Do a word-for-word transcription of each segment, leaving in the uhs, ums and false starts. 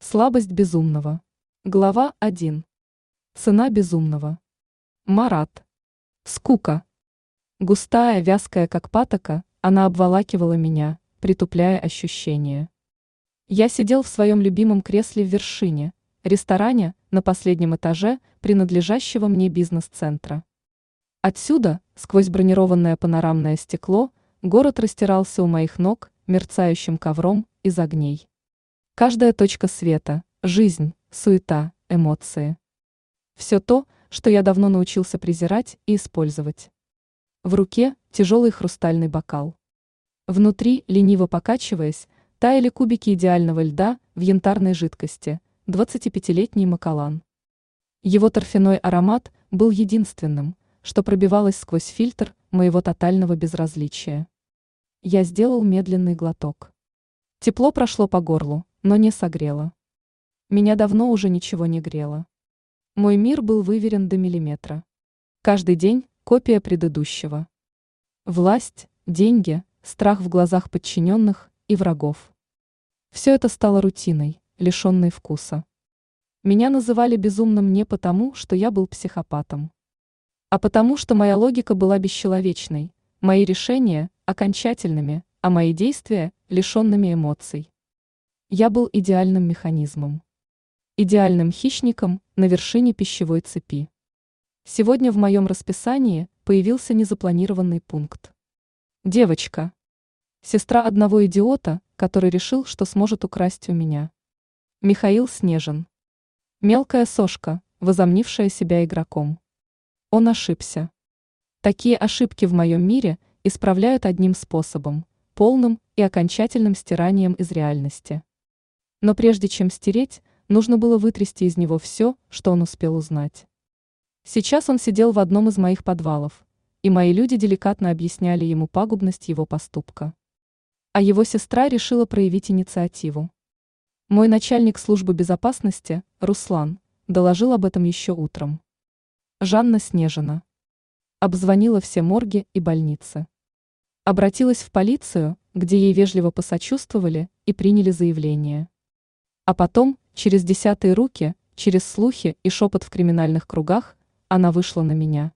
Слабость безумного. Глава один. Цена безумного. Марат. Скука. Густая, вязкая, как патока, она обволакивала меня, притупляя ощущения. Я сидел в своем любимом кресле в вершине, ресторане, на последнем этаже, принадлежащего мне бизнес-центра. Отсюда, сквозь бронированное панорамное стекло, город растирался у моих ног мерцающим ковром из огней. Каждая точка света, жизнь, суета, эмоции. Все то, что я давно научился презирать и использовать. В руке тяжелый хрустальный бокал. Внутри, лениво покачиваясь, таяли кубики идеального льда в янтарной жидкости, двадцатипятилетний Макалан. Его торфяной аромат был единственным, что пробивалось сквозь фильтр моего тотального безразличия. Я сделал медленный глоток. Тепло прошло по горлу, но не согрело. Меня давно уже ничего не грело. Мой мир был выверен до миллиметра. Каждый день копия предыдущего. Власть, деньги, страх в глазах подчиненных и врагов. Все это стало рутиной, лишенной вкуса. Меня называли безумным не потому, что я был психопатом, а потому, что моя логика была бесчеловечной, мои решения – окончательными, а мои действия – лишенными эмоций. Я был идеальным механизмом. Идеальным хищником на вершине пищевой цепи. Сегодня в моем расписании появился незапланированный пункт. Девочка. Сестра одного идиота, который решил, что сможет украсть у меня. Михаил Снежин. Мелкая сошка, возомнившая себя игроком. Он ошибся. Такие ошибки в моем мире исправляют одним способом – полным и окончательным стиранием из реальности. Но прежде чем стереть, нужно было вытрясти из него все, что он успел узнать. Сейчас он сидел в одном из моих подвалов, и мои люди деликатно объясняли ему пагубность его поступка. А его сестра решила проявить инициативу. Мой начальник службы безопасности, Руслан, доложил об этом еще утром. Жанна Снежина. Обзвонила все морги и больницы. Обратилась в полицию, где ей вежливо посочувствовали и приняли заявление. А потом, через десятые руки, через слухи и шепот в криминальных кругах, она вышла на меня.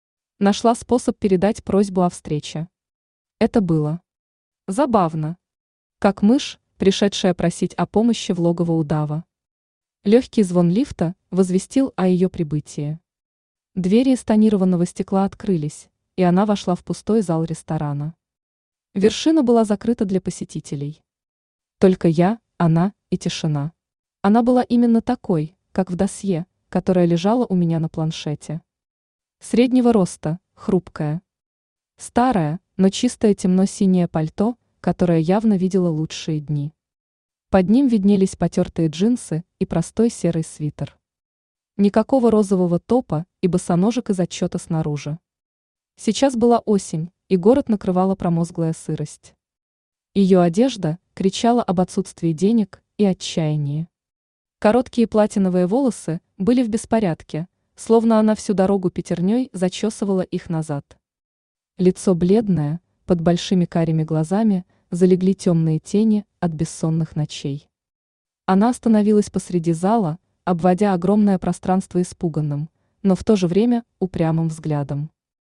Нашла способ передать просьбу о встрече. Это было забавно. Как мышь, пришедшая просить о помощи в логово удава. Легкий звон лифта возвестил о ее прибытии. Двери из тонированного стекла открылись, и она вошла в пустой зал ресторана. Вершина была закрыта для посетителей. Только я, она и тишина. Она была именно такой, как в досье, которое лежало у меня на планшете. Среднего роста, хрупкая. Старое, но чистое темно-синее пальто, которое явно видело лучшие дни. Под ним виднелись потертые джинсы и простой серый свитер. Никакого розового топа и босоножек из отчета снаружи. Сейчас была осень, и город накрывала промозглая сырость. Ее одежда кричала об отсутствии денег и отчаянии. Короткие платиновые волосы были в беспорядке, словно она всю дорогу пятерней зачесывала их назад. Лицо бледное, под большими карими глазами залегли темные тени от бессонных ночей. Она остановилась посреди зала, обводя огромное пространство испуганным, но в то же время упрямым взглядом.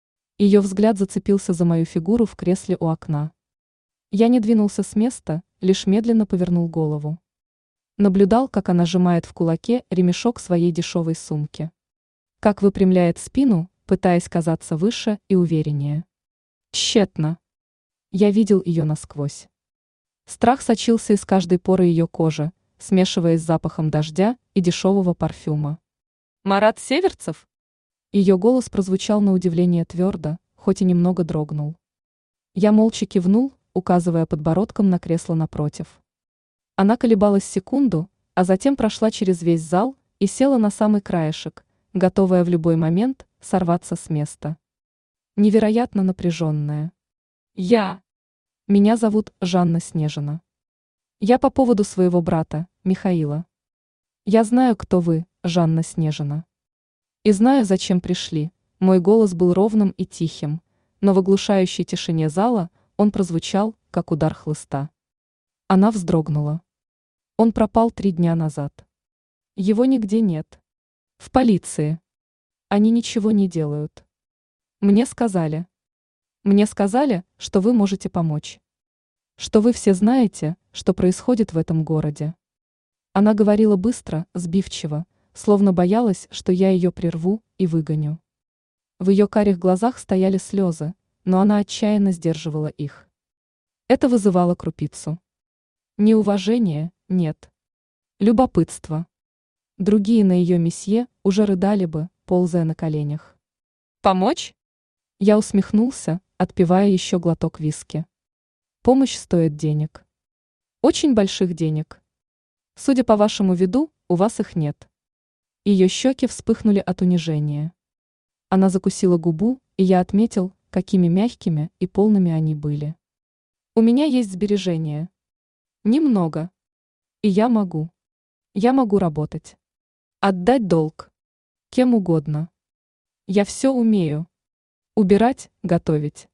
Ее взгляд зацепился за мою фигуру в кресле у окна. Я не двинулся с места, лишь медленно повернул голову. Наблюдал, как она сжимает в кулаке ремешок своей дешевой сумки. Как выпрямляет спину, пытаясь казаться выше и увереннее. Тщетно. Я видел ее насквозь. Страх сочился из каждой поры ее кожи, смешиваясь с запахом дождя и дешевого парфюма. «Марат Северцев?» Ее голос прозвучал на удивление твердо, хоть и немного дрогнул. Я молча кивнул, указывая подбородком на кресло напротив. Она колебалась секунду, а затем прошла через весь зал и села на самый краешек, готовая в любой момент сорваться с места. Невероятно напряженная. «Я. Меня зовут Жанна Снежина. Я по поводу своего брата, Михаила. Я знаю, кто вы, Жанна Снежина. И знаю, зачем пришли». Мой голос был ровным и тихим, но в оглушающей тишине зала он прозвучал, как удар хлыста. Она вздрогнула. Он пропал три дня назад. Его нигде нет. В полиции. Они ничего не делают. Мне сказали. Мне сказали, что вы можете помочь. Что вы все знаете, что происходит в этом городе. Она говорила быстро, сбивчиво, словно боялась, что я ее прерву и выгоню. В ее карих глазах стояли слезы, но она отчаянно сдерживала их. Это вызывало крупицу. Неуважение – нет. Любопытство. Другие на ее месье уже рыдали бы, ползая на коленях. «Помочь?» Я усмехнулся, отпивая еще глоток виски. «Помощь стоит денег. Очень больших денег. Судя по вашему виду, у вас их нет». Ее щеки вспыхнули от унижения. Она закусила губу, и я отметил, какими мягкими и полными они были. «У меня есть сбережения. Немного. И я могу. Я могу работать. Отдать долг. Кем угодно. Я все умею. Убирать, готовить.